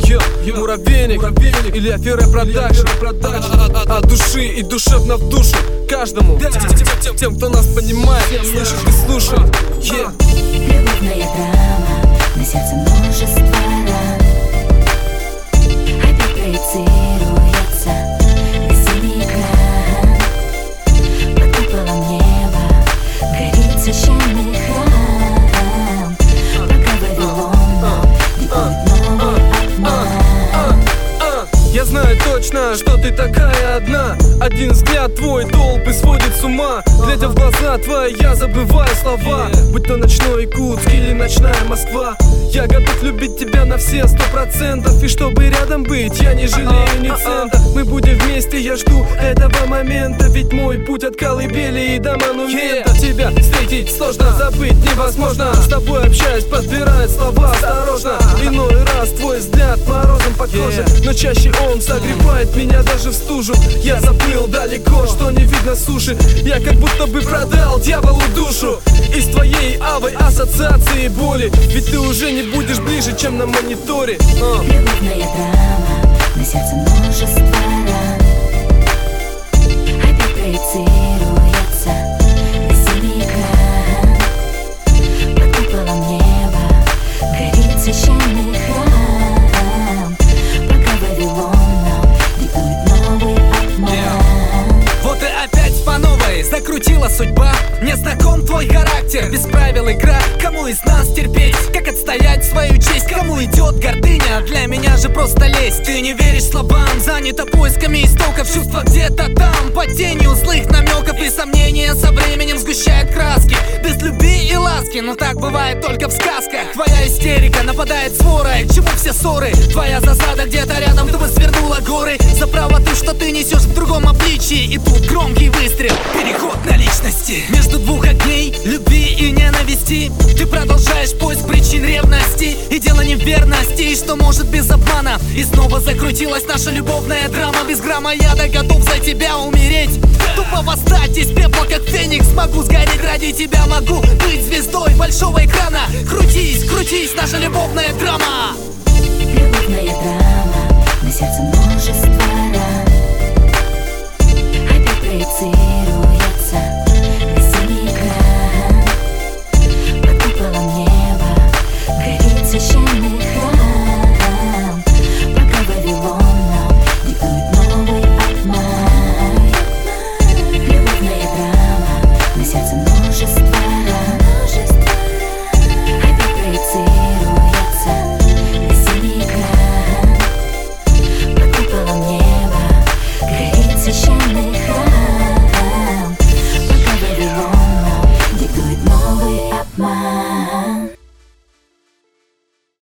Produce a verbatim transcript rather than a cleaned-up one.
Муравейник или Афера Продакшн. От души и душевно в душу каждому. Тем, кто нас понимает, слышит и слушает. Любовная драма, на сердце множество ран. Опять проецируется синий экран. Под куполом неба горит священный храм. Пока Вавилон диктует новый обман. Я знаю точно, что ты такая одна. Один взгляд твой толпы сводит с ума. Глядя в глаза твои, я забываю слова. Будь то ночной Якутск или ночная Москва, я готов любить тебя на все сто процентов. И чтобы рядом быть, я не жалею ни цента. Мы будем вместе, я жду этого момента. Ведь мой путь от колыбели и до монумента. Тебя встретить сложно, забыть невозможно. С тобой общаюсь, подбирает слова осторожно. Иной раз твой взгляд морозом по коже, но чаще он согревает меня даже в стужу. Я заплыл далеко, что не видно суши. Я как будто бы продал дьяволу душу. Из твоей авой ассоциации боли. Ведь ты уже не будешь ближе, чем на мониторе. uh. Любовная драма, на сердце множество ран. Опять проецируется синий экран. Под куполом неба горит священный храм. Пока Вавилон диктует новый обман. Вот и опять по новой закрутила судьба. Мне знаком твой характер, без правил игра. Кому из нас терпеть, как отстоять свою честь? Кому идет гордыня, для меня же просто лезть. Ты не веришь словам, занята поисками истоков. Чувства где-то там, под тенью злых намеков. И сомнения со временем сгущают краски. Без любви и ласки, но так бывает только в сказках. Твоя истерика нападает сворой, к чему все ссоры? Твоя засада где-то рядом, ты бы свернула горы. За правоту, что ты несешь в другом обличии. И тут громкий выстрел, переход на личности. Между двух огней, любви и ненависти, ты продолжаешь поиск причин ревности. И дело не в верности, и что может без обмана. И снова закрутилась наша любовная драма. Без грамма яда готов за тебя умереть. Тупо восстать из пепла, как феникс. Могу сгореть ради тебя, могу быть звездой большого экрана. Крутись, крутись, наша любовная драма. Любовная драма, на сердце множество ран. Опять проецируется синий экран. Под куполом неба горит священный храм. Пока Вавилон диктует новый обман. Любовная драма, на сердце множество ран. Опять проецируется синий экран. Под куполом неба горит священный храм. Пока Вавилон диктует новый обман.